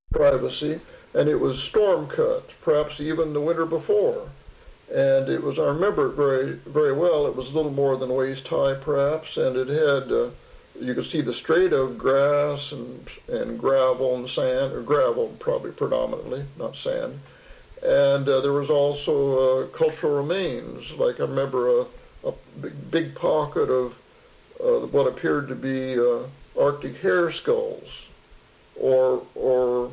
privacy, and it was storm cut, perhaps even the winter before. And it was, I remember it very, very well. It was a little more than waist high, perhaps, and it had, you could see the straight of grass and gravel and sand, or gravel probably predominantly, not sand. And there was also cultural remains, like I remember a big pocket of what appeared to be Arctic hare skulls, or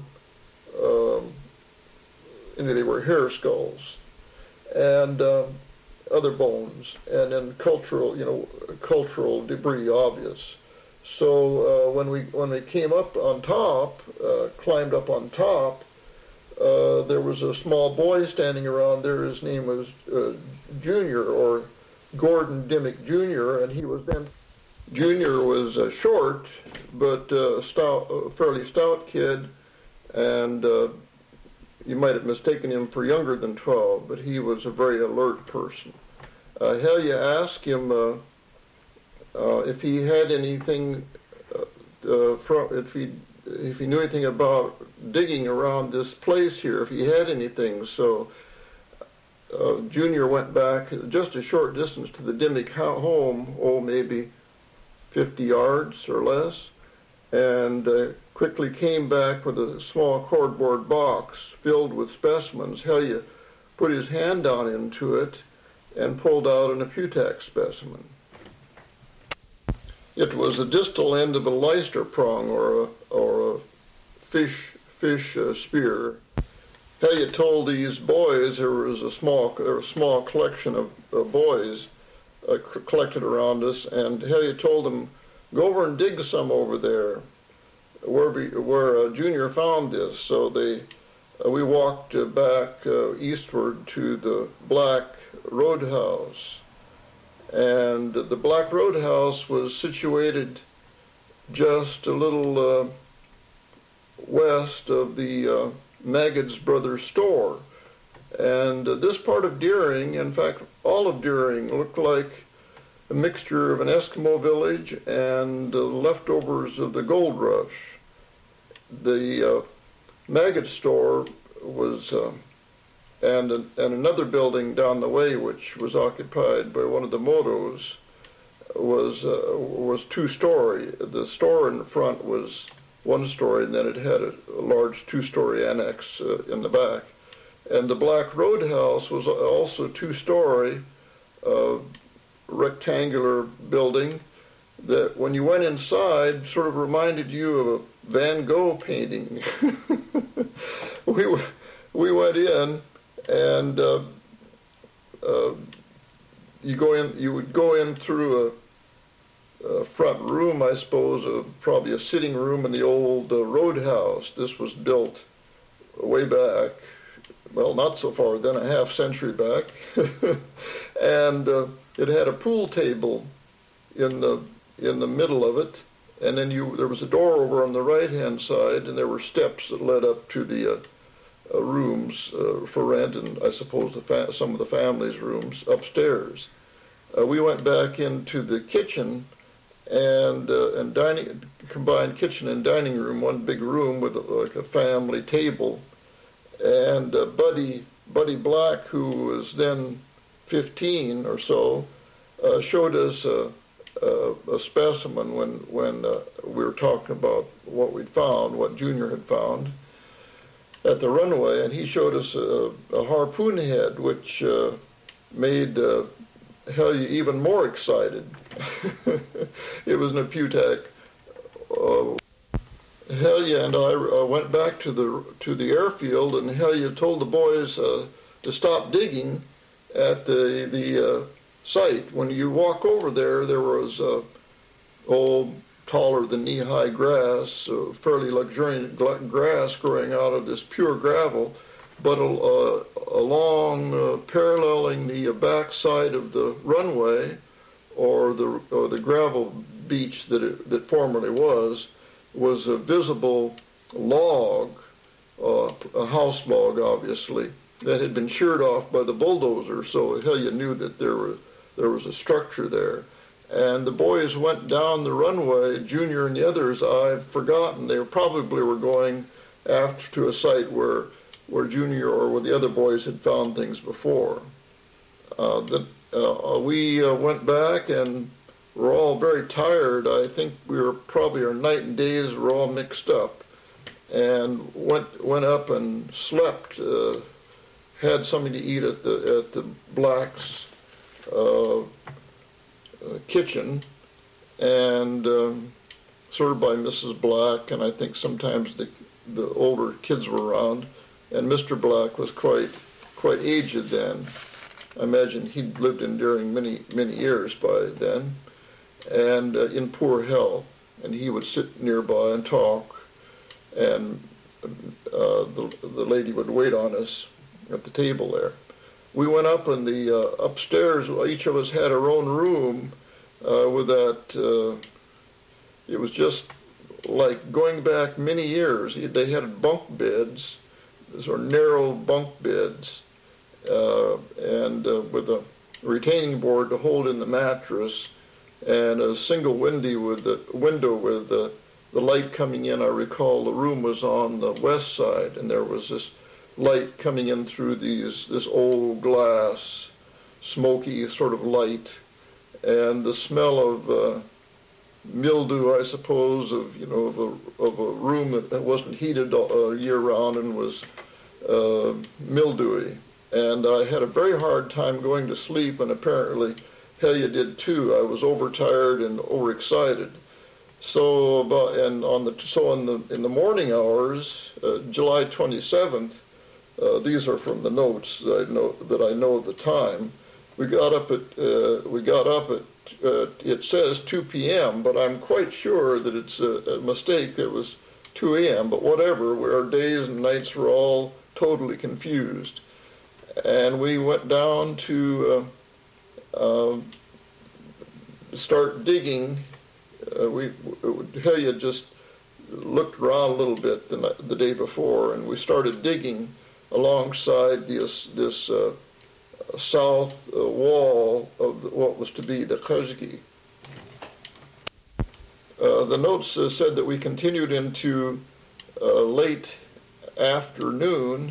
they were hare skulls, and other bones, and then cultural debris, obvious. So when we came up on top, climbed up on top, there was a small boy standing around there. His name was Junior, or Gordon Dimmick Jr., and he was then, Junior was short, but a fairly stout kid, and you might have mistaken him for younger than 12, but he was a very alert person. You asked him if he had anything, if he knew anything about digging around this place here, if he had anything. So Junior went back just a short distance to the Dimmick home, maybe 50 yards or less, and quickly came back with a small cardboard box filled with specimens. Helya put his hand down into it and pulled out an Aputax specimen. It was the distal end of a Leicester prong, or a fish spear. Helya told these boys, there was a small collection of boys collected around us, and Helya told them, go over and dig some over there, where Junior found this. So we walked back eastward to the Black Roadhouse. And the Black Roadhouse was situated just a little west of the Maggot's Brothers store. And this part of Deering, in fact, all of Deering, looked like a mixture of an Eskimo village and leftovers of the gold rush. The Maggott store was, and another building down the way, which was occupied by one of the Motos, was two-story. The store in the front was one story, and then it had a large two-story annex in the back. And the Black Roadhouse was also two-story, rectangular building that, when you went inside, sort of reminded you of a Van Gogh painting. We went in, and you would go in through a front room, I suppose, probably a sitting room in the old roadhouse. This was built way back, well, not so far then, a half century back, and it had a pool table in the middle of it, and then there was a door over on the right-hand side, and there were steps that led up to the rooms for rent, and I suppose some of the family's rooms upstairs. We went back into the kitchen and dining, combined kitchen and dining room, one big room with like a family table, and Buddy Black, who was then 15 or so, showed us a specimen when we were talking about what we'd found, what Junior had found at the runway, and he showed us a harpoon head, which made Helya even more excited. It was an Aputax. Helya and I went back to the airfield, and Helya told the boys to stop digging at the site. When you walk over there was taller than knee-high grass, fairly luxuriant grass growing out of this pure gravel, but along paralleling the backside of the runway, or the gravel beach that formerly was a visible log, a house log, obviously, that had been sheared off by the bulldozer. So Helya knew that there was a structure there. And the boys went down the runway, Junior and the others, I've forgotten, they probably were going after to a site where Junior or where the other boys had found things before. We went back and were all very tired. I think we were probably, our night and days were all mixed up, and went up and slept. Had something to eat at the Blacks' kitchen, and served by Mrs. Black, and I think sometimes the older kids were around, and Mr. Black was quite aged then. I imagine he'd lived enduring many years by then, and in poor health, and he would sit nearby and talk, and the lady would wait on us at the table there. We went up in the upstairs. Each of us had our own room with that. It was just like going back many years. They had bunk beds, sort of narrow bunk beds, and with a retaining board to hold in the mattress, and a single window with the light coming in. I recall the room was on the west side, and there was this light coming in through this old glass, smoky sort of light, and the smell of mildew, I suppose, of a room that wasn't heated year round and was mildewy. And I had a very hard time going to sleep, and apparently Helia did too. I was overtired and overexcited. So in the morning hours, July 27th. These are from the notes that I know at the time. We got up at it says 2 p.m., but I'm quite sure that it's a mistake. It was 2 a.m., but whatever. Our days and nights were all totally confused. And we went down to start digging. Helia just looked around a little bit the day before, and we started digging alongside this south wall of what was to be the Khazgi. The notes said that we continued into late afternoon,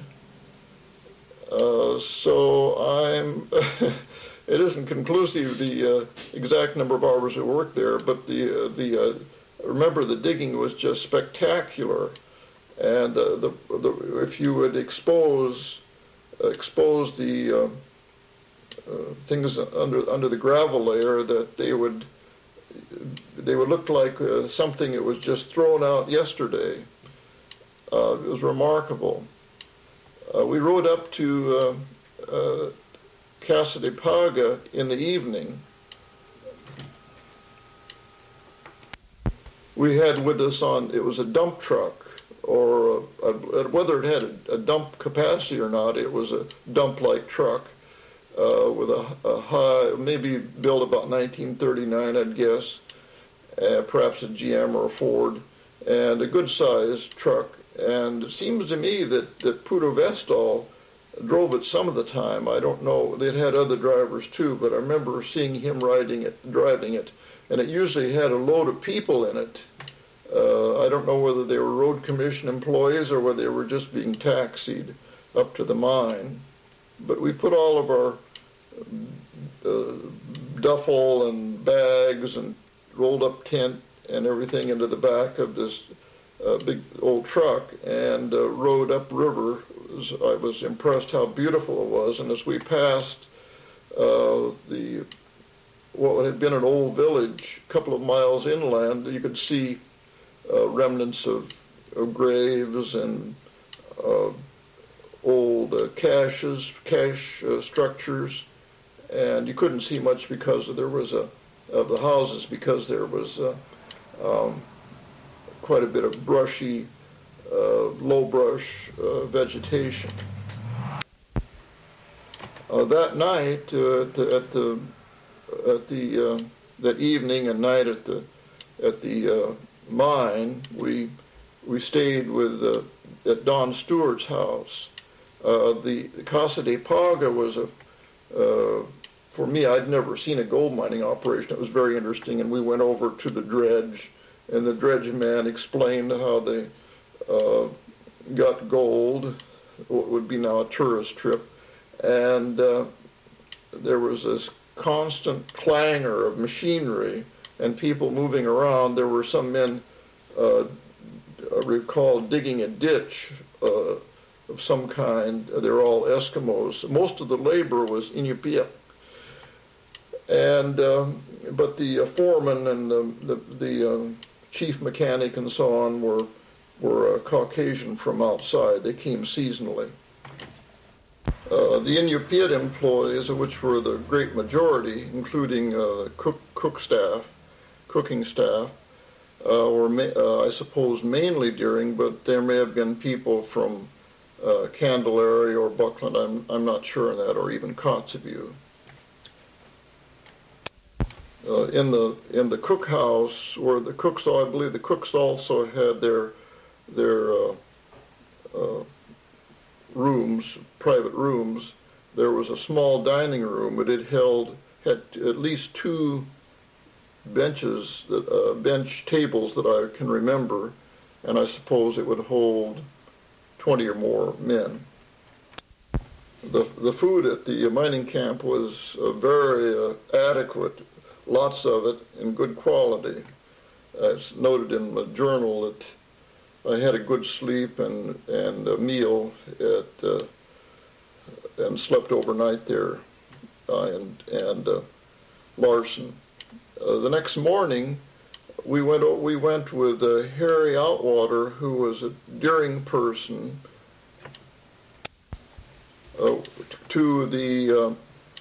so it isn't conclusive the exact number of hours we worked there, but remember the digging was just spectacular. And if you would expose the things under the gravel layer, that they would look like something that was just thrown out yesterday. It was remarkable. We rode up to Casa de Paga in the evening. We had with us it was a dump truck, or whether it had a dump capacity or not, it was a dump-like truck with a high, maybe built about 1939, I'd guess, perhaps a GM or a Ford, and a good-sized truck. And it seems to me that Pudo Vestal drove it some of the time. I don't know. They'd had other drivers too, but I remember seeing him driving it, and it usually had a load of people in it. I don't know whether they were road commission employees or whether they were just being taxied up to the mine. But we put all of our duffel and bags and rolled up tent and everything into the back of this big old truck and rode upriver. I was impressed how beautiful it was. And as we passed what had been an old village a couple of miles inland, you could see remnants of graves and old cache structures, and you couldn't see much because there was of the houses, because there was quite a bit of brushy, low brush vegetation. That night, that evening and night at the mine, we stayed at Don Stewart's house. The Casa de Paga was for me, I'd never seen a gold mining operation. It was very interesting, and we went over to the dredge, and the dredge man explained how they got gold, what would be now a tourist trip, and there was this constant clangor of machinery and people moving around. There were some men, I recall, digging a ditch of some kind. They were all Eskimos. Most of the labor was Inupiat. And but the foreman and the chief mechanic and so on were Caucasian from outside. They came seasonally. The Inupiat employees, which were the great majority, including cooking staff, were I suppose mainly Deering, but there may have been people from Candelaria or Buckland. I'm not sure on that, or even Kotzebue. In the cookhouse, where the cooks, I believe the cooks also had their rooms, private rooms. There was a small dining room, but it had at least two benches, bench tables that I can remember, and I suppose it would hold 20 or more men. The food at the mining camp was very adequate. Lots of it in good quality. It's noted in the journal that I had a good sleep and a meal and slept overnight there, and Larson. The next morning, we went with Harry Outwater, who was a Deering person, to the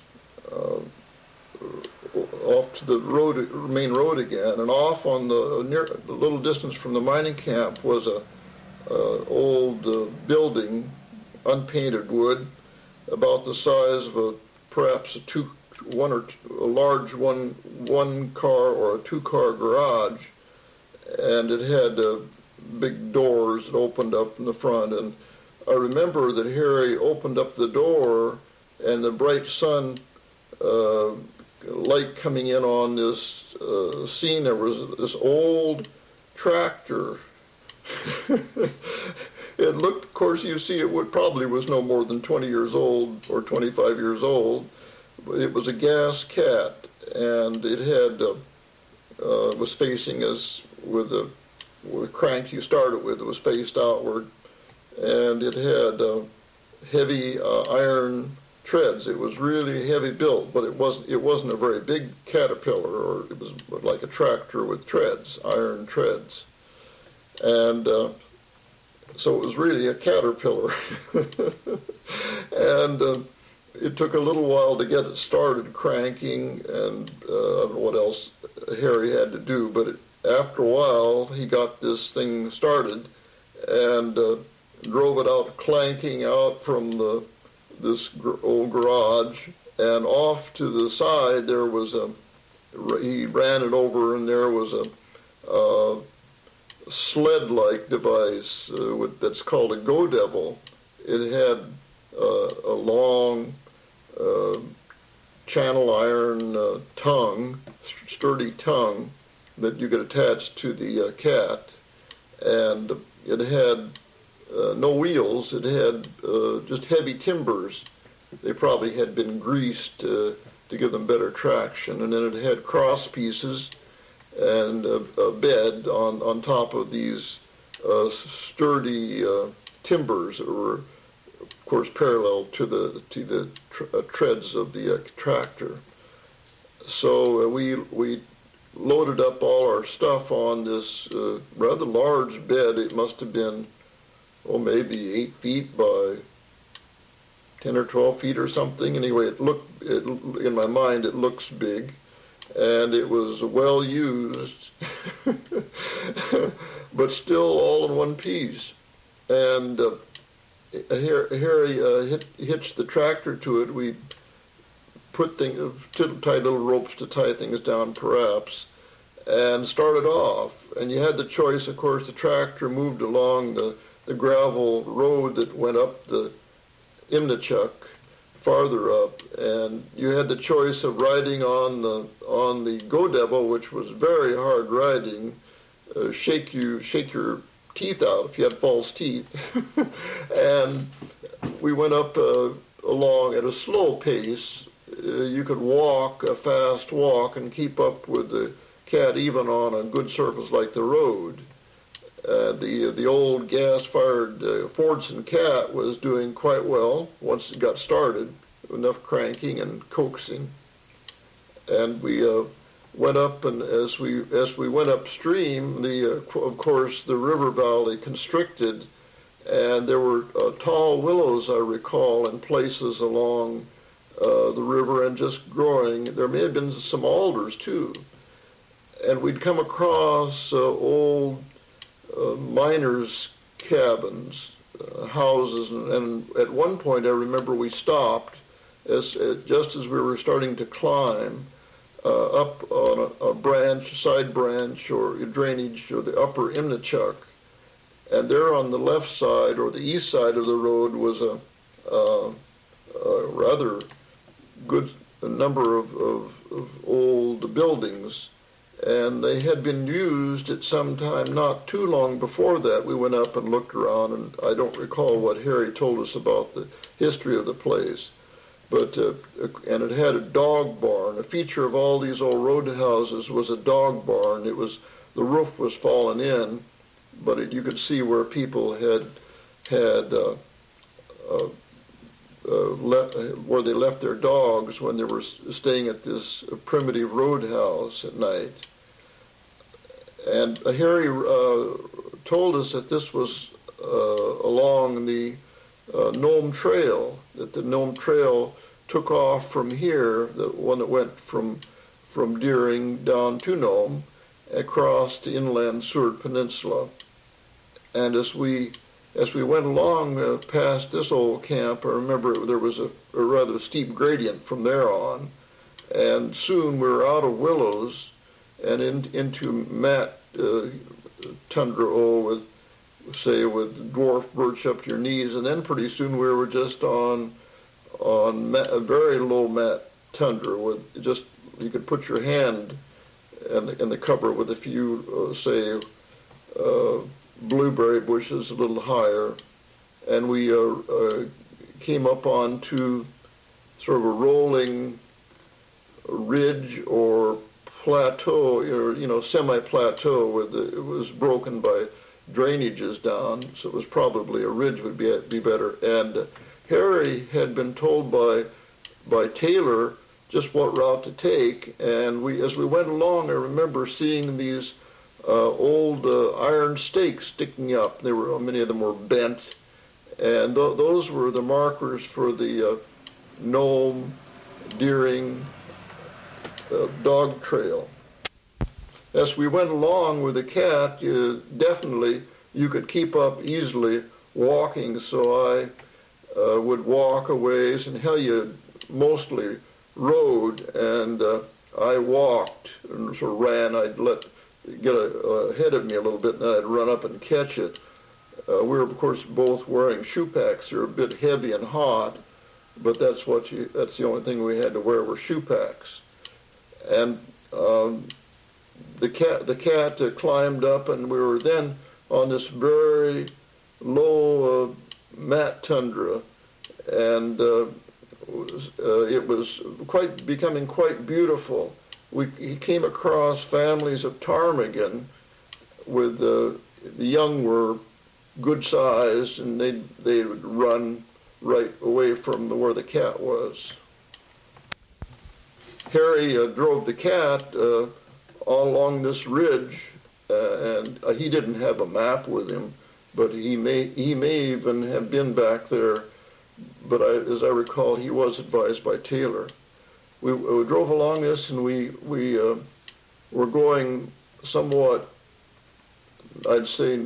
off to the main road again, and off on the little distance from the mining camp was a old building, unpainted wood, about the size of perhaps a large one car or a two-car garage, and it had big doors that opened up in the front. And I remember that Harry opened up the door, and the bright sun light coming in on this scene. There was this old tractor. It looked, of course, you see, probably was no more than 20 years old or 25 years old. It was a gas cat, and it had was facing us with the crank you started with. It was faced outward, and it had heavy iron treads. It was really heavy built, but it wasn't a very big Caterpillar, or it was like a tractor with treads, iron treads, and so it was really a Caterpillar. And it took a little while to get it started cranking, and I don't know what else Harry had to do, but after a while he got this thing started and drove it out, clanking out from this old garage, and off to the side there was he ran it over, and there was a sled-like device that's called a Go Devil. It had a long channel iron tongue, sturdy tongue, that you could attach to the cat, and it had no wheels. It had just heavy timbers. They probably had been greased to give them better traction, and then it had cross pieces and a bed on top of these sturdy timbers that were, of course, parallel to the treads of the tractor. So we loaded up all our stuff on this rather large bed. It must have been, maybe 8 feet by 10 or 12 feet or something. Anyway, in my mind, it looks big, and it was well used, but still all in one piece. And Harry hitched the tractor to it. We put tied little ropes to tie things down, perhaps, and started off. And you had the choice, of course. The tractor moved along the gravel road that went up the Imnichuk, farther up, and you had the choice of riding on the Go Devil, which was very hard riding, shake your teeth out if you had false teeth. And we went up along at a slow pace. You could walk a fast walk and keep up with the cat even on a good surface like the road. The old gas-fired Fordson cat was doing quite well once it got started, enough cranking and coaxing. And we went up, and as we went upstream, of course the river valley constricted, and there were tall willows, I recall, in places along the river and just growing. There may have been some alders too. And we'd come across old miners' cabins, houses, and at one point I remember we stopped just as we were starting to climb up on a branch, side branch, or drainage, or the upper Imnichuk. And there on the left side, or the east side of the road, was a rather good number of old buildings. And they had been used at some time not too long before that. We went up and looked around, and I don't recall what Harry told us about the history of the place. But and it had a dog barn. A feature of all these old roadhouses was a dog barn. The roof was fallen in, but you could see where people had where they left their dogs when they were staying at this primitive roadhouse at night. And Harry told us that this was along the Nome Trail, that the Nome Trail took off from here, the one that went from Deering down to Nome, across the inland Seward Peninsula. And as we went along past this old camp, I remember there was a rather steep gradient from there on, and soon we were out of willows and into mat tundra, with dwarf birch up to your knees, and then pretty soon we were just on a very low mat tundra with just, you could put your hand in the cover with a few, blueberry bushes a little higher, and we came up onto sort of a rolling ridge or plateau, or semi-plateau, it was broken by drainages down, so it was probably a ridge would be better. And Harry had been told by Taylor just what route to take, and as we went along, I remember seeing these old iron stakes sticking up. Many of them were bent, and those were the markers for the Nome, Deering dog trail. As we went along with the cat, you could keep up easily walking, so I would walk a ways, and Helga mostly rode, and I walked and sort of ran. I'd get ahead of me a little bit, and then I'd run up and catch it. We were, of course, both wearing shoe packs. They're a bit heavy and hot, but that's the only thing we had to wear were shoe packs. And the cat climbed up, and we were then on this very low mat tundra, and it was becoming quite beautiful. He came across families of ptarmigan with the young were good sized, and they would run right away from where the cat was. Harry drove the cat all along this ridge, and he didn't have a map with him, but he may even have been back there. But as I recall, he was advised by Taylor. We drove along this, and we were going somewhat, I'd say,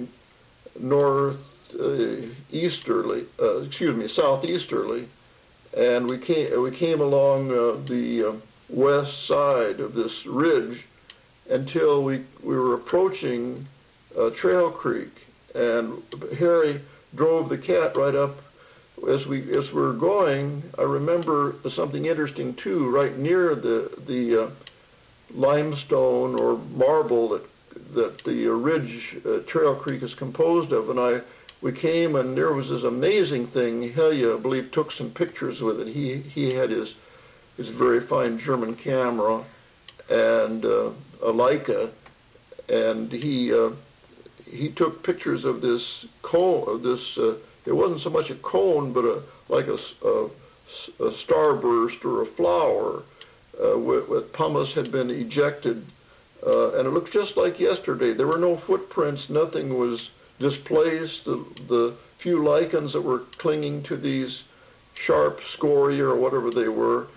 southeasterly, and we came along the west side of this ridge until we were approaching Trail Creek, and Harry drove the cat right up. As we were going, I remember something interesting too. Right near the limestone or marble that that the ridge Trail Creek is composed of. And we came, and there was this amazing thing. Helge, I believe, took some pictures with it. He had his very fine German camera and a Leica, and he took pictures of this cone, of this. It wasn't so much a cone, but like a starburst or a flower, with pumice had been ejected, and it looked just like yesterday. There were no footprints. Nothing was displaced. The few lichens that were clinging to these sharp scoria or whatever they were,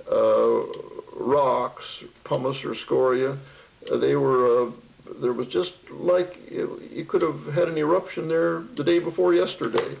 rocks, pumice or scoria, they were. There was just like you could have had an eruption there the day before yesterday.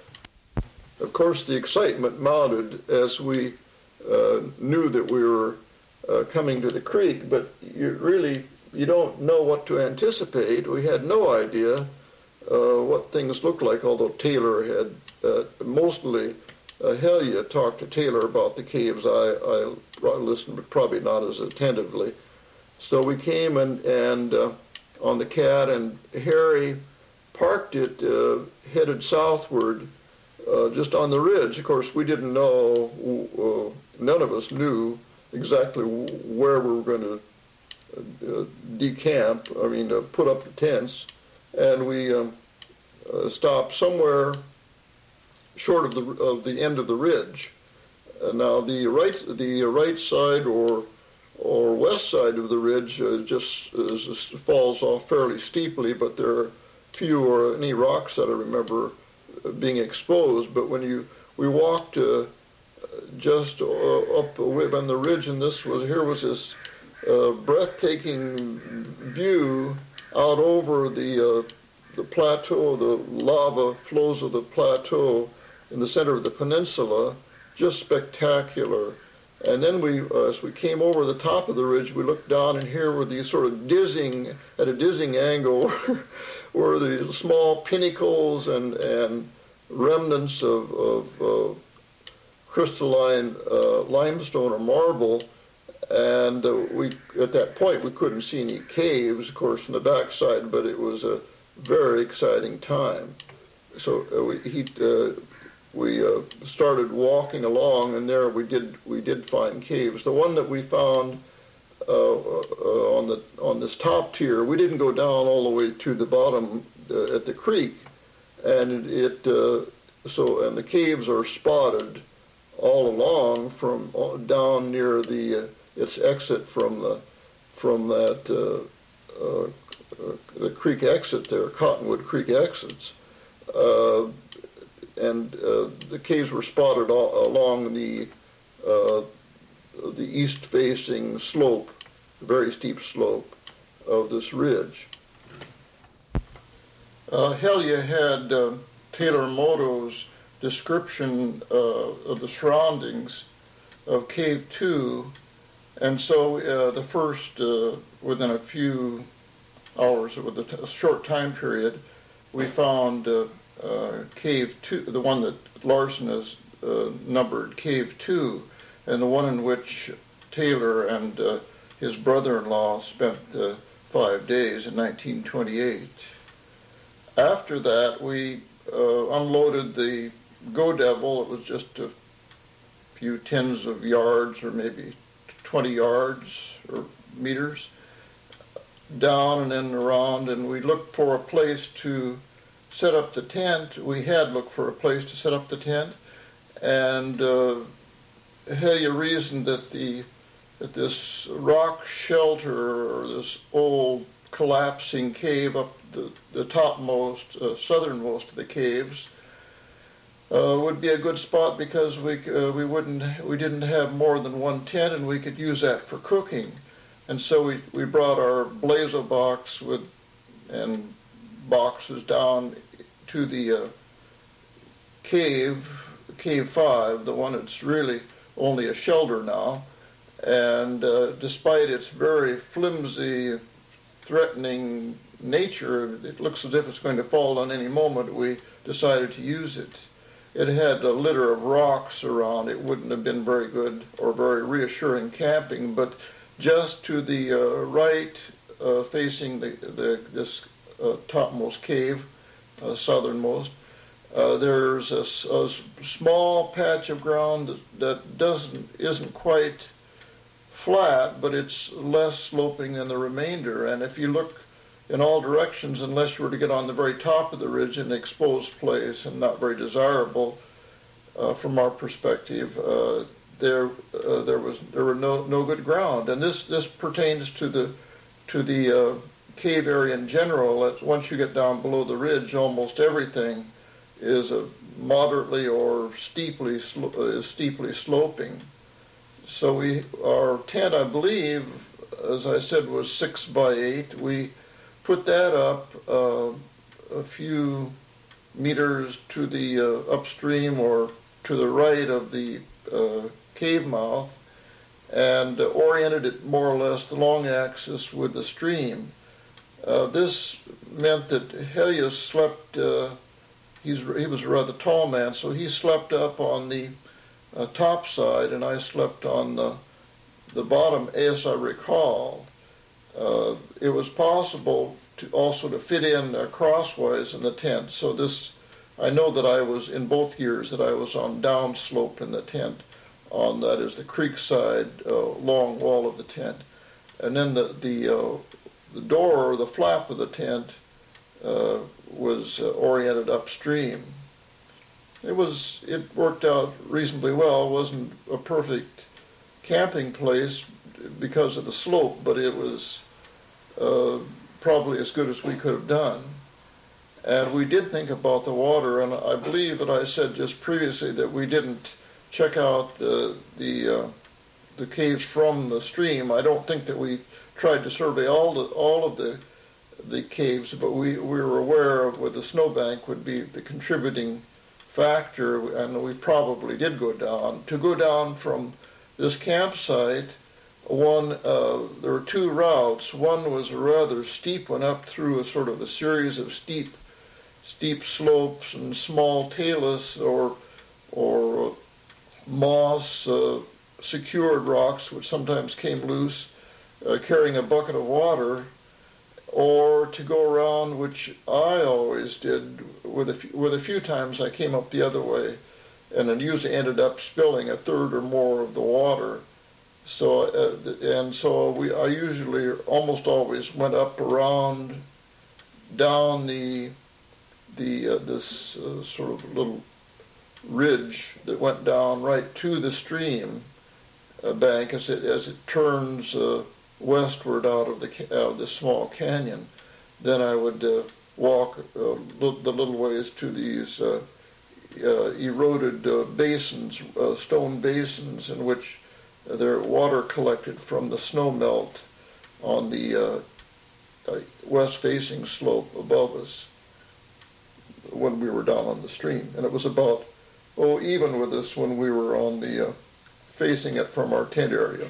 Of course, the excitement mounted as we knew that we were coming to the creek, but you don't know what to anticipate. We had no idea what things looked like, although Taylor had mostly, Helge talked to Taylor about the caves. I listened, but probably not as attentively. So we came and on the Cat, and Harry parked it, headed southward, just on the ridge. Of course, we didn't know, none of us knew exactly where we were going to decamp, put up the tents, and we stopped somewhere short of the end of the ridge. Now, the right side or west side of the ridge just falls off fairly steeply, but there are few or any rocks that I remember being exposed. But when we walked just up on the ridge, and here was this breathtaking view out over the plateau, the lava flows of the plateau in the center of the peninsula, just spectacular. And then as we came over the top of the ridge, we looked down, and here were these sort of at a dizzying angle, were the small pinnacles and remnants of crystalline limestone or marble. And at that point, we couldn't see any caves, of course, on the backside, but it was a very exciting time. So we started walking along, and there we did find caves. The one that we found on this top tier, we didn't go down all the way to the bottom at the creek, and and the caves are spotted all along from down near its exit from the creek exit there, Cottonwood Creek exits. And the caves were spotted along the east-facing slope, the very steep slope of this ridge. Helge had Taylor Moto's description of the surroundings of Cave 2, and so the first, within a few hours, with a short time period, we found Cave 2, the one that Larson has numbered Cave 2, and the one in which Taylor and his brother-in-law spent 5 days in 1928. After that, we unloaded the Go Devil. It was just a few tens of yards, or maybe 20 yards or meters, down and then around, and we looked for a place to set up the tent. We had looked for a place to set up the tent, and Helge reasoned that this rock shelter, or this old collapsing cave up the topmost, southernmost of the caves, would be a good spot because we didn't have more than one tent, and we could use that for cooking. And so we brought our blazo box and boxes down to the cave 5, the one that's really only a shelter now. And despite its very flimsy, threatening nature, it looks as if it's going to fall on any moment, we decided to use it. It had a litter of rocks around. It wouldn't have been very good or very reassuring camping, but just to the right facing this topmost cave, southernmost. There's a small patch of ground that isn't quite flat, but it's less sloping than the remainder. And if you look in all directions, unless you were to get on the very top of the ridge, an exposed place and not very desirable from our perspective, there were no good ground. And this pertains to the cave area in general. Once you get down below the ridge, almost everything is moderately or steeply sloping. So our tent, I believe, as I said, was 6 by 8. We put that up a few meters to the upstream or to the right of the cave mouth, and oriented it more or less the long axis with the stream. This meant that Helios slept. He was a rather tall man, so he slept up on the top side, and I slept on the bottom, as I recall. It was possible to fit in crosswise in the tent. So I know that I was, in both years, that I was on downslope in the tent, on, that is, the creek side, long wall of the tent. And then the door, or the flap of the tent, was oriented upstream. It worked out reasonably well. It wasn't a perfect camping place because of the slope, but it was probably as good as we could have done. And we did think about the water, and I believe that I said just previously that we didn't check out the caves from the stream. I don't think that we tried to survey all of the caves, but we were aware of where the snowbank would be the contributing factor, and we probably did go down. To go down from this campsite, there were two routes. One was a rather steep one up through a series of steep slopes and small talus or moss secured rocks, which sometimes came loose, carrying a bucket of water, or to go around, which I always did. With a few times I came up the other way, and it usually ended up spilling a third or more of the water. So I usually almost always went up around down this sort of little ridge that went down right to the stream bank as it turns westward out of the small canyon. Then I would walk the little ways to these eroded basins, stone basins, in which their water collected from the snow melt on the west-facing slope above us when we were down on the stream. And it was about even with us when we were on the facing it from our tent area.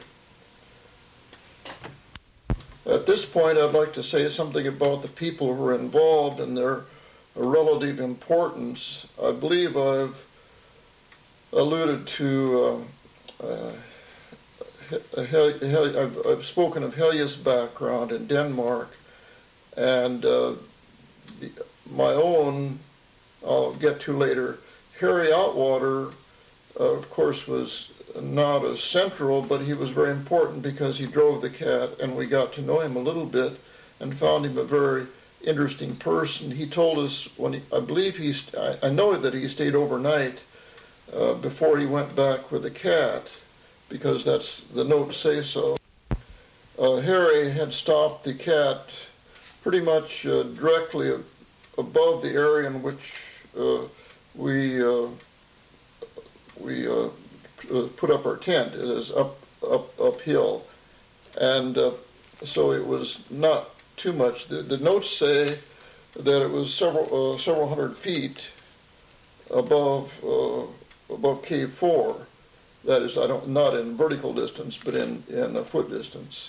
At this point, I'd like to say something about the people who were involved and their relative importance. I believe I've alluded to I've spoken of Helios' background in Denmark, and my own I'll get to later. Harry Outwater, of course, was not as central, but he was very important because he drove the cat, and we got to know him a little bit and found him a very interesting person. He told us I know that he stayed overnight before he went back with the cat, because that's the notes say so. Harry had stopped the cat pretty much directly above the area in which we put up our tent. It is uphill, and so it was not too much. The notes say that it was several hundred feet above Cave 4. That is, not in vertical distance, but in a foot distance.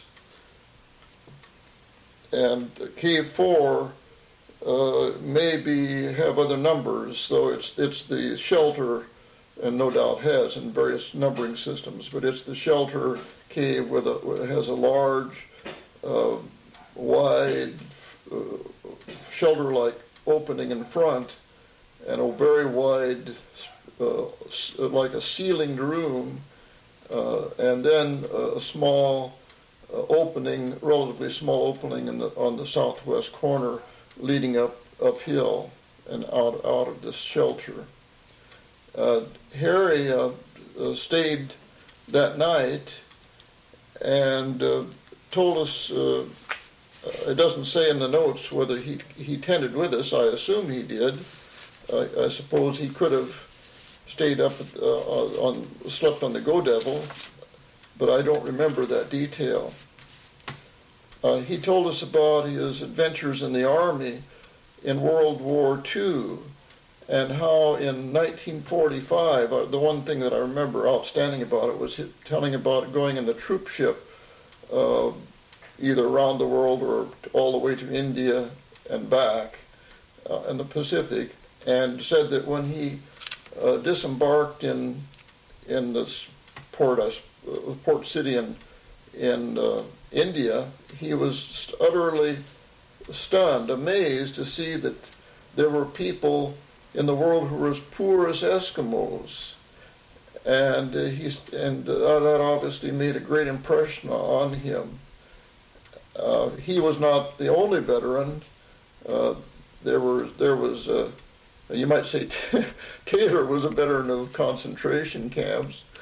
And Cave 4 maybe have other numbers, so it's the shelter, and no doubt has in various numbering systems, but it's the shelter cave has a large wide shelter-like opening in front, and a very wide, like a ceilinged room, and then a small opening, relatively small opening on the southwest corner, leading uphill and out of this shelter. Harry stayed that night and told us. It doesn't say in the notes whether he tended with us. I assume he did. I suppose he could have stayed up slept on the Go Devil, but I don't remember that detail. He told us about his adventures in the Army in World War II, and how in 1945, the one thing that I remember outstanding about it was telling about going in the troop ship, either around the world or all the way to India and back in the Pacific, and said that when he disembarked in this port city in India, he was utterly stunned, amazed to see that there were people in the world who were as poor as Eskimos, and that obviously made a great impression on him. He was not the only veteran. There was you might say Taylor was a veteran of concentration camps,